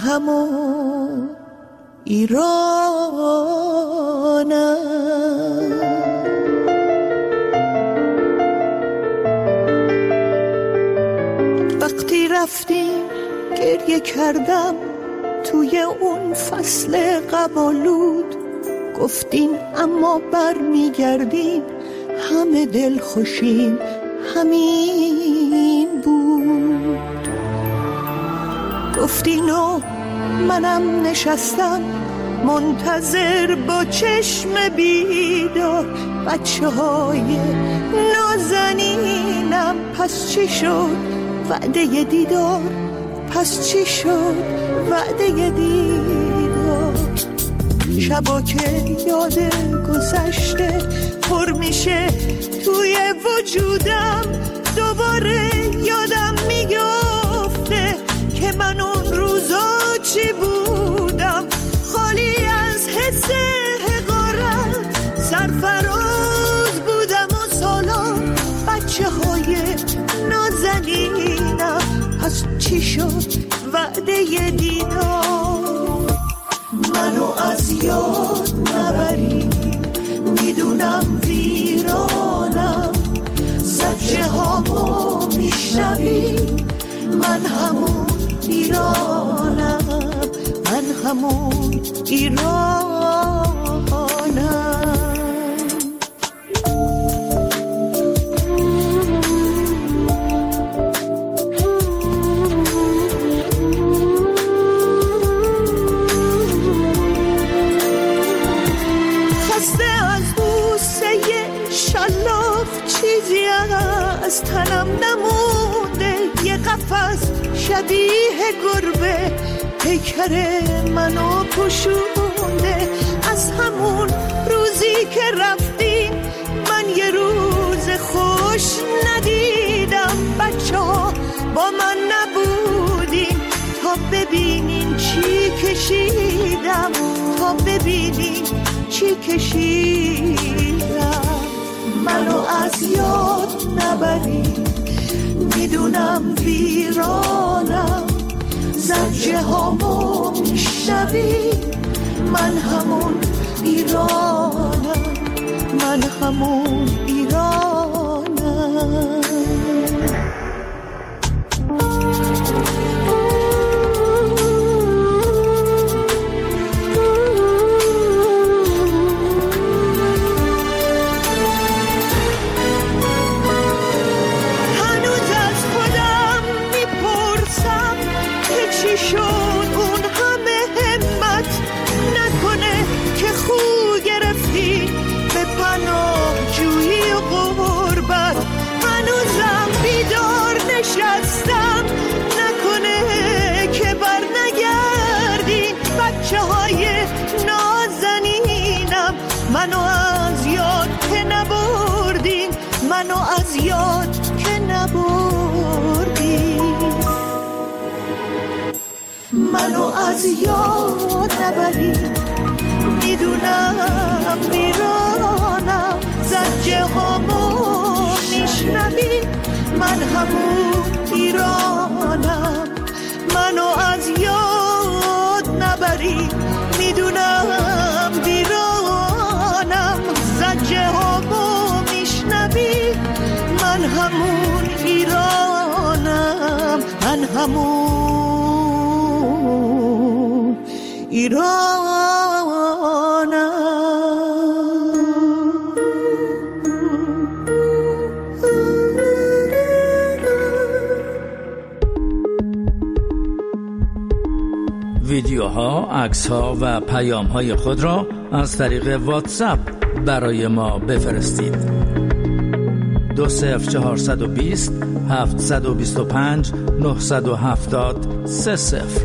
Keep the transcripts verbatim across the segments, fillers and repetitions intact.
همون ایرانم. وقتی رفتیم گریه کردم توی اون فصل قبالود، گفتین اما بر میگردیم همه دل خوشیم همین بود. گفتین و منم نشستم منتظر با چشم بیدار، بچه های نازنینم پس چی شد وعده دیدار، پس چی شد وعده دیدار. شبا که یاد گذشته پر میشه توی وجودم، دوباره یادم میگفته که من اون روزا چی بودم، خالی از حس حقارت سرفراز بودم و سالان بچه های نازنینم پس چی شد وعده دیدار. منو از یاد نبری میدونم ویرانم، زجه هامو میشنوی من همون ایرانم، من همون ایرانم. چیزی از تنم نمونده، یه قفس شبیه گربه پیکر منو پوشونده. از همون روزی که رفتیم من یه روز خوش ندیدم، بچه ها با من نبودیم تا ببینین چی کشیدم، تا ببینین چی کشیدم. منو از یاد نبری میدونم ویرانم، زجه هامو میشنوی من همون ایرانم، من همون ایرانم. نشستم نکنه که بر نگردی بچه های نازنینم، منو از یاد که نبردین، منو از یاد که نبردین. منو از یاد نبری میدونم ویرانم، زجه هامو میشنوی من همون ایرانم. منو از یاد نبری میدونم ویرانم، زجه هامو میشنوی من همون ایرانم، من همون ایرانم. ویدیوها، عکس‌ها و پیام‌های خود را از طریق واتساپ برای ما بفرستید. دو صفر چهارصد و بیست هفتصد و بیست و پنج نهصد و هفتاد سه صفر.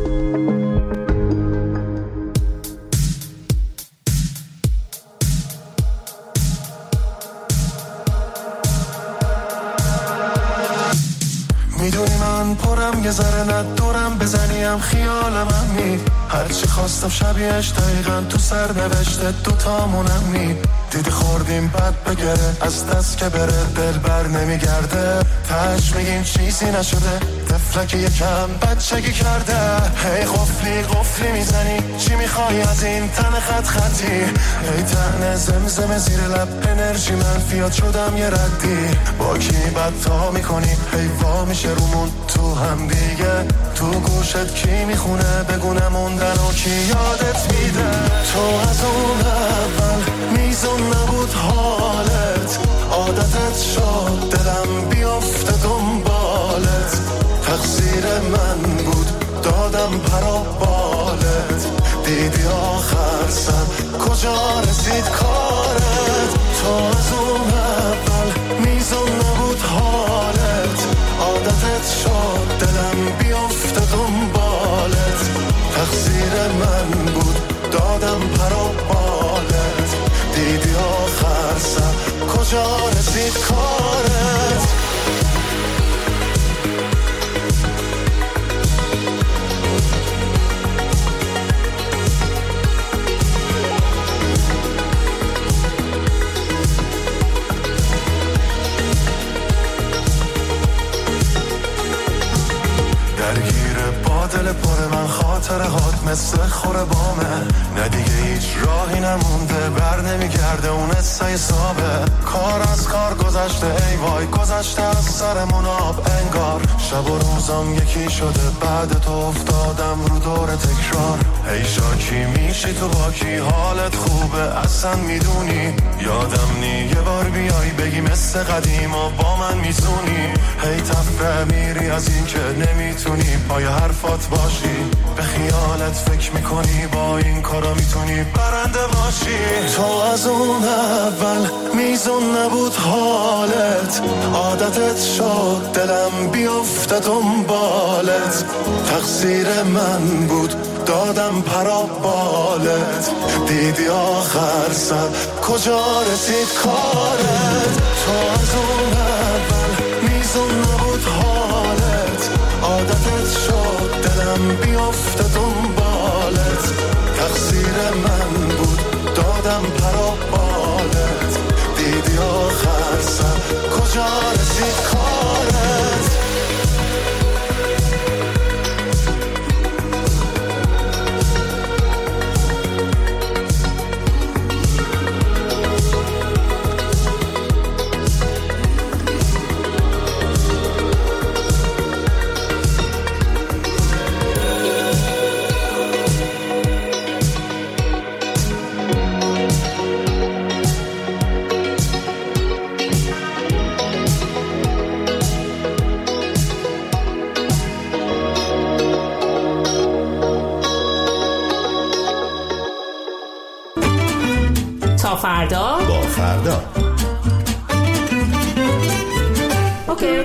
میدونی من پرم یه ذره ندارم بزنیم خیالم هم می هرچی خواستم شبیهش دقیقا تو سر نوشته دوتامونم نی دیدی خوردیم بد بگره از دست که بره دل بر نمیگرده تاش میگیم چیزی نشده طفلک یکم بچگی کرده هی قفلی قفلی میزنی چی میخوای از این تن خط خطی هی تن زمزم زیر لب انرژی منفیات شدم یه ردی با کی بدتا میکنی هی وا میشه رومون تو هم دیگه تو گوشت کی میخونه بگونه موندن و کی یادت میده تو از اون اول میزون نبود حالت عادتت شد دلم بیافته دنبالت تقصیر من بود دادم پرا بالت دیدی آخر سر کجا رسید کارت تو از اون اول میزون نبود حالت عادتت شد دلم بیافته دنبالت تقصیر من بود دادم پرا بالت دیدی آخر سر کجا رسید کارت دل پر من خاطره هات مثل خوره بامه نه دیگه هیچ راهی نمونده بر نمیگرده اون حسای صابه کار از کار گذشته ای وای گذشته از سرمون آب انگار شب و روزم یکی شده بعد تو افتادم رو دور تکرار ای شاکی میشی تو با کی حالت خوبه اصلا میدونی یادم نی یه بار بیای بگی مثل قدیم و با من میزونی هی تفره میری از این که نمیتونی پای حرفات باشی به خیالت فکر میکنی با این کارا میتونی برنده باشی تو از اون اول میزون نبود حالت عادتت شد دلم بیافته دنبالت تقصیر من بود دادم پرا بالت دیدی آخر سر کجا رسید کارت تو از اون اول میزون نبود حالت عادتت شد دلم بیافته دنبالت تقصیر من بود دادم پرا بالت دیدی آخر سر کجا رسید کارت فردا با فردا اوکی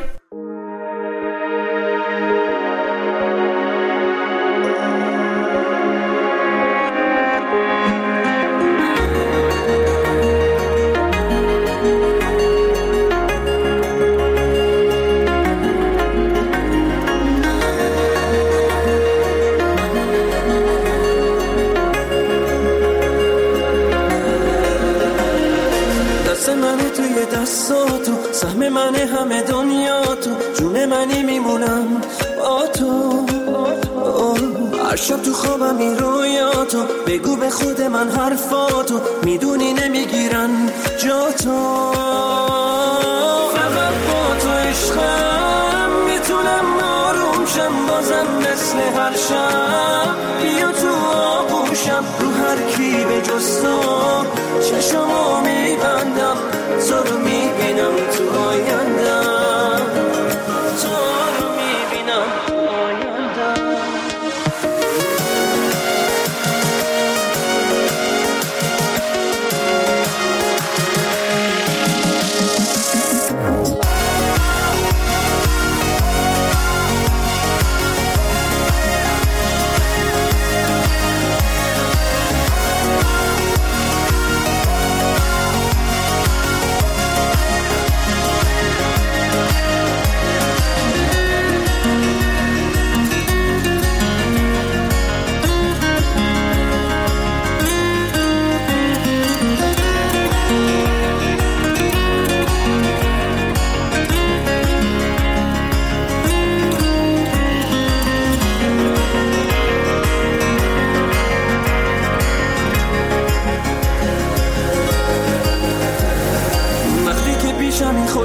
دستاتو سهم من همه دنیا تو جون منی میمونم با تو هر شب تو خوابم این رویاتو بگو به خود من حرفاتو میدونی نمیگیرن جا تو فقط با تو عشقم میتونم آروم شم بازم مثل هر شب بیا تو آغوشم رو هر کی به جز تو چشمو میبندم تو رو میبینم تو آیندم تو رو میبینم آیندم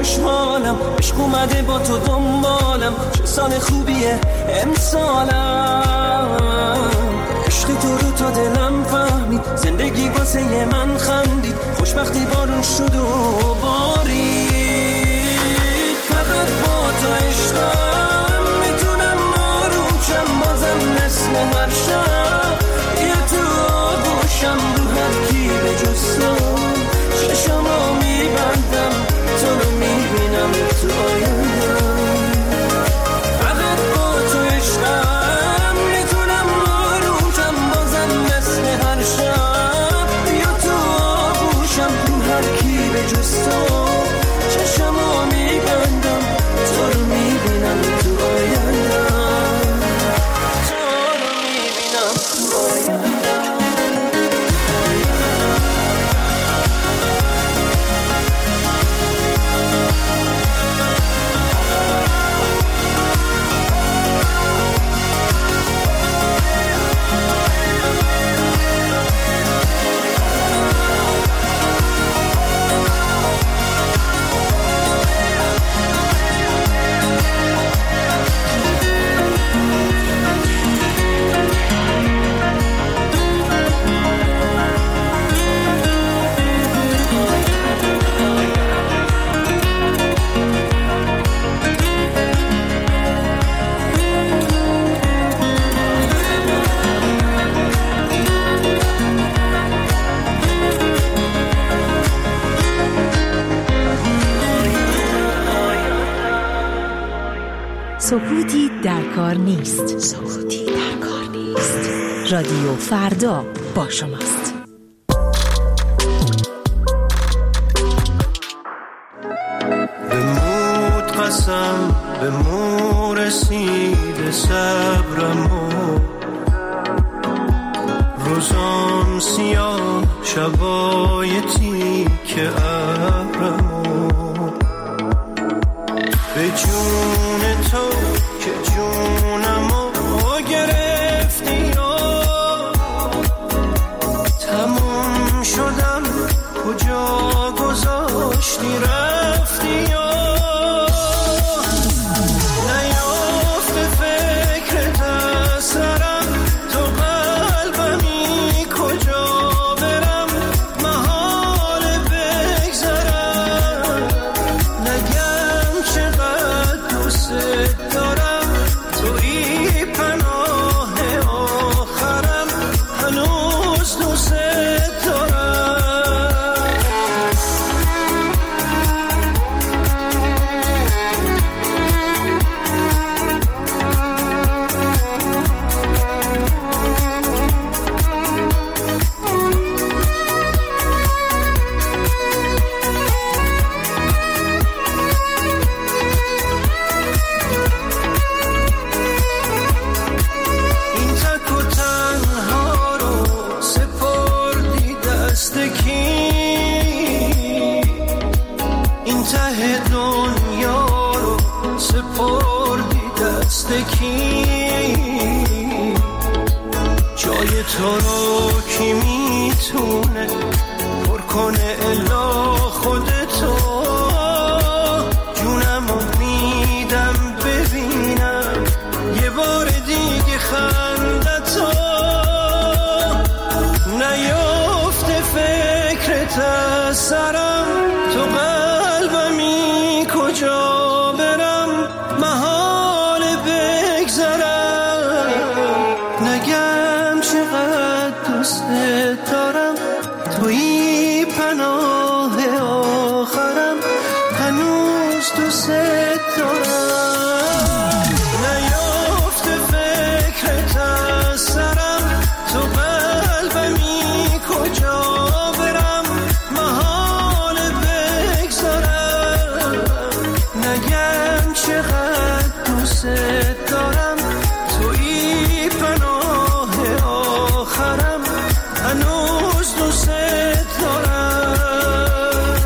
خوشحالم، عشق اومده با تو دنبالم، چه سال خوبیه امسالم. عشق تو رو تا دلم فهمید، زندگی واسه من خندید، خوشبختی بارون شد و بارید. فقط با تو عشقم میتونم آروم شم، بازم مثل هر شب یه تو آغوشم، رو هر کی به جز تو چشمو میبندم، تو رو میبینم تو آیندم. فقط با تو عشقم میتونم آروم شم، بازم مثل هر شب بیا تو آغوشم، رو هر کی به جز تو چشمو میبندم، تو رو میبینم تو آیندم، تو رو میبینم تو آیندم. سکوتی در کار نیست. سکوتی در کار نیست. رادیو فردا با شماست. به مود قسم به مو رسید صبرمو، روزام سیاه شبای تیک ابرمو، به جون تو که جونمو گرفتی و تموم شدم، کجا گذاشتی رفتی و نیافته فکرت از سرم، تو قلبمی کجا برم، محال بگذرم، نگم چقدر دوست دارم، توی پناه آخرم، هنوز دوست دارم. این تک و تنها رو سپردی دست کی، این ته دنیا رو سپردی دست کی، جای تو رو کی میتونه پر کنه الا خودتو، جونمو میدم ببینم یه بار دیگه خندتو، نیافته فکرت از سرم، تو قلبمی کجا برم، محال بگذرم، نگم چقدر دوست دارم، توی پناه آخرم، هنوز دوست دارم، نیافته فکرت از سرم، تو قلبمی کجا برم، محال بگذارم، نگم چقدر دوست دارم، توی پناه آخرم، هنوز دوست دارم.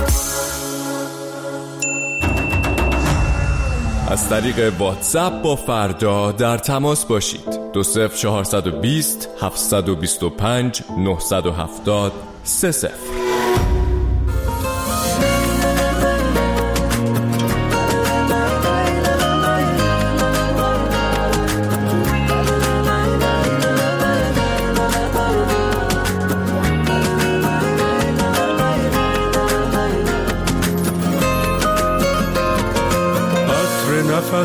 از طریق واتساپ با فردا در تماس باشید. دو صفر چهارصد و بیست هفتصد و بیست و پنج نهصد و هفتاد سه صفر.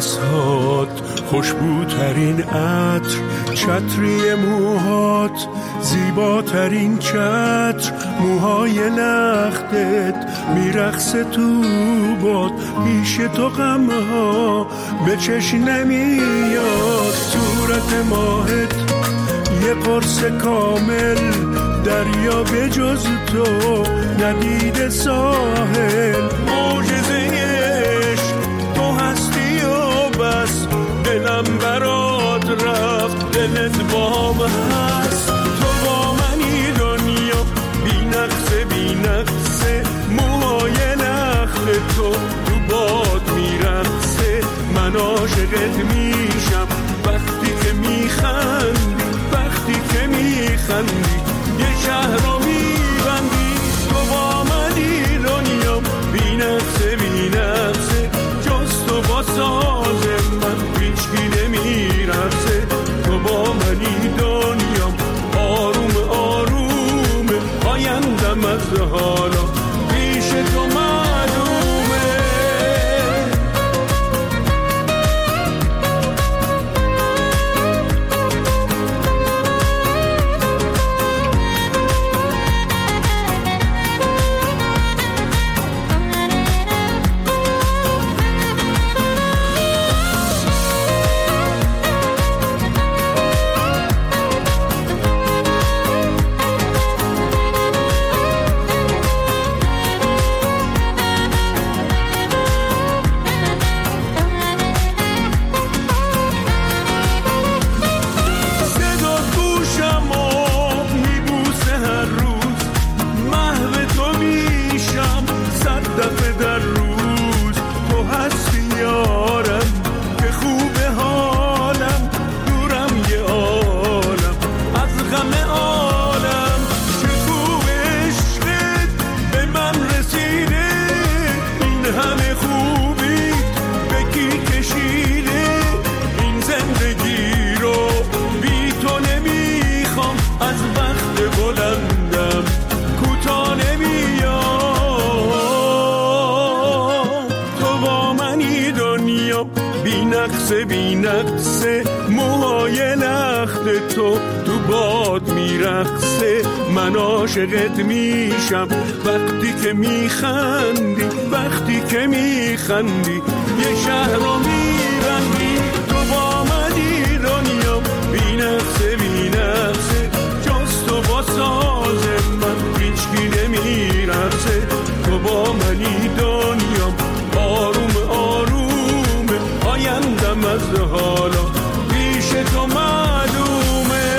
لباسهات، خوشبوترین عطر، چتری موهات، زیباترین چتر، موهای لختت میرقصه تو باد، پیش تو غمها به چشم نمیاد. صورت ماهت یه قرص کامل، دریا به جز تو ندیده ساحل. معجزه عشق تو هستی و بس، دلم برات رفت دلت با من هست. تو با منی دنیا بی نقصه بی نقصه، موهای نخل تو تو باد میرقصه. من عاشقت میشم وقتی که میخندی، وقتی که میخندی یه شهر رو میبندی. تو با منی دنیا بی نقصه بی نقصه، جز تو با ساز من هیچکی نمیرقصه. تو با منی دنیا آروم آروم، آیندم از حالا پیش تو معلومه. بی نقصه موهای لخت تو تو باد میرقصه. من عاشقت میشم وقتی که میخندی، وقتی که میخندی یه شهر رو میبندی. تو با منی دنیا بی نقصه بی نقصه، جز تو با ساز من هیچکی نمیرقصه. تو با منی دنیا آروم آروم، آیندم از حالا پیش تو معلومه.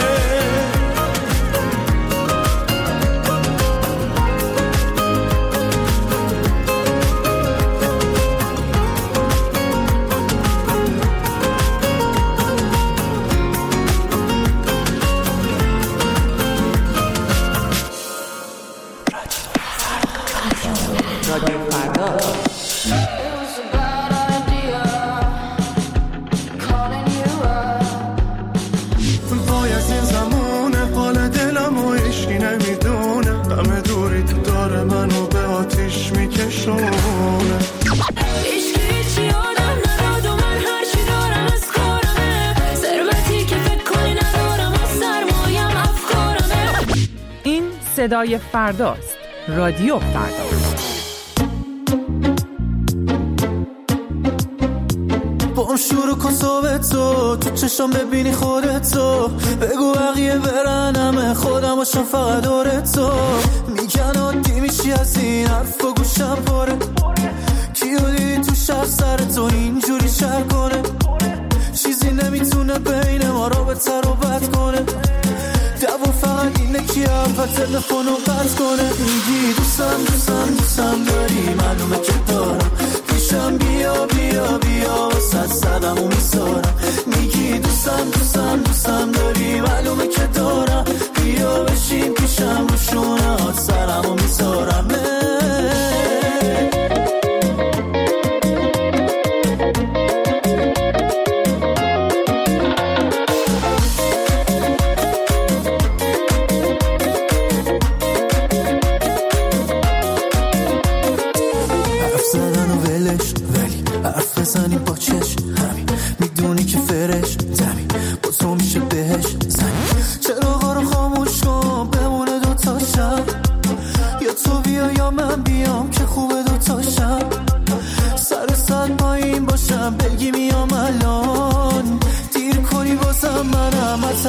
رادیو فردا. منو به آتیش میکشونه. عشق هیچی آدم نداد و من هرچی دارم از کارمه. ثروتی که فکر کنی ندارم و سرمایم افکارمه. این صدای فرداست. رادیو فردا. با هم شروع کن صحبتو، تو چشم ببینی خودتو. بگو بقیه برن همه خودم باشم فقط دورتو. میگن عادی میشی از این حرف و گوشم پاره. کیو دیدی تو شهر سرتو اینجوری شهر کنه. چیزی نمیتونه بین ما رابطه رو بد کنه. دوون فقط اینه که اول تلفنو قطع کنه. میگی دوستم دوستم دوستم داری، معلومه که دارم. پیشم بیا بیا بیا وسط صدم و میسارم. میگی دوستم دوستم دوستم داری، معلومه که دارم. بیا بشین پیشم رو شونه هات سرم و میسارم. حرف زدن و ولش، ولی حرف بزنی با چشم.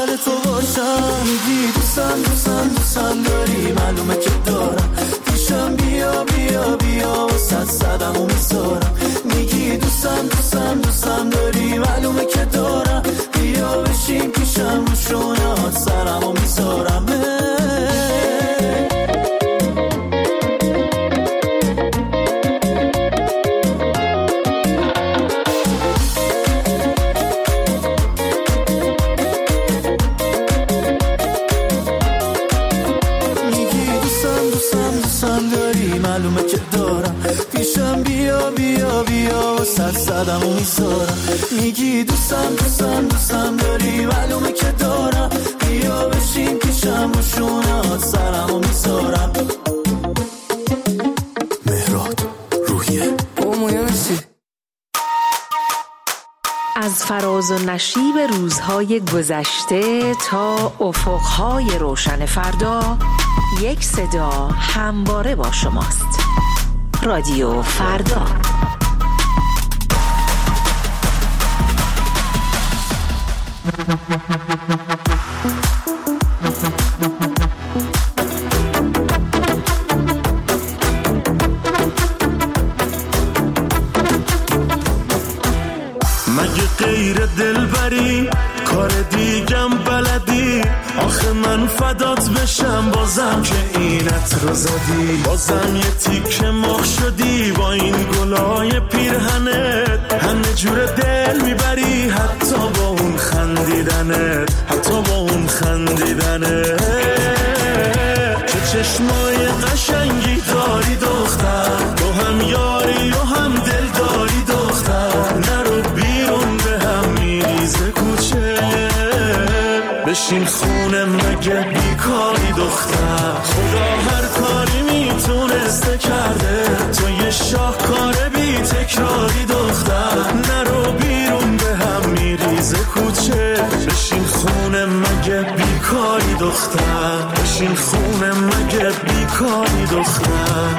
بغل تو باشم. میگی دوستم دوستم دوستم داری، معلومه که دارم. پیشم بیا بیا بیا و صد صدم و میذارم. میگی دوستم دوستم دوستم داری، معلومه که دارم. بیا بشین پیشم رو شونهات سرم و میذارم. معلومه که دارم. پیشم بیا بیا بیا و صد صدم و میذارم. میگی دوستم دوستم دوستم داری، معلومه که دارم. بیا بشین پیشم و شونهات سرم و میذارم. مهراد روحیه اومویانسی. از فراز و نشیب روزهای گذشته تا افقهای روشن فردا، یک صدا همواره با شماست. رادیو فردا. مگه غیر دلبری کار دیگم بلدی؟ آخه من فدات بشم بازم که اینت رو زدی. بازم یه تیکه مخ شدی با این گلای پیرهنت. همه جور دل میبری حتی با اون خندیدنت، حتی با اون خندیدنت. چه چشمای قشنگی داری دختر، تو هم یاری و هم دل داری دختر. نرو بیرون به هم میریزه کوچه، بشین خونه مگه بیکاری دختر. خدا هر کاری میتونسته کرده، تو یه شاهکار بی تکراری دختر. نرو بیرون به هم میریزه کوچه، بشین خونه مگه بیکاری دختر. بشین خونه مگه بیکاری دختر.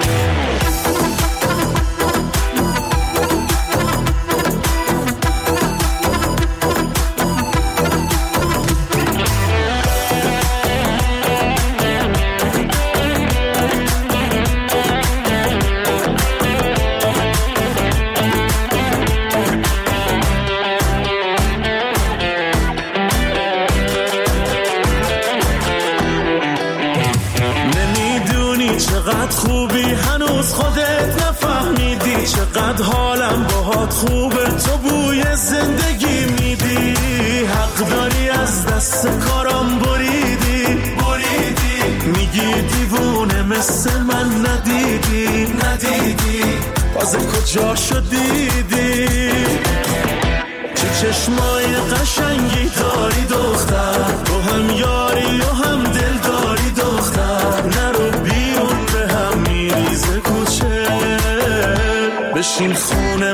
چقدر خوبی هنوز خودت نفهمیدی، چقدر حالم باهات خوبه تو بوی زندگی میدی. حق داری از دست کارم بریدی بریدی، میگی دیوونه مثل من ندیدی ندیدی. باز کجا شدیدی؟ چه چشمای قشنگی داری دختر، تو هم یاری و هم دل داری دختر. نرو بیرون به هم میریزه کوچه، بشین خونه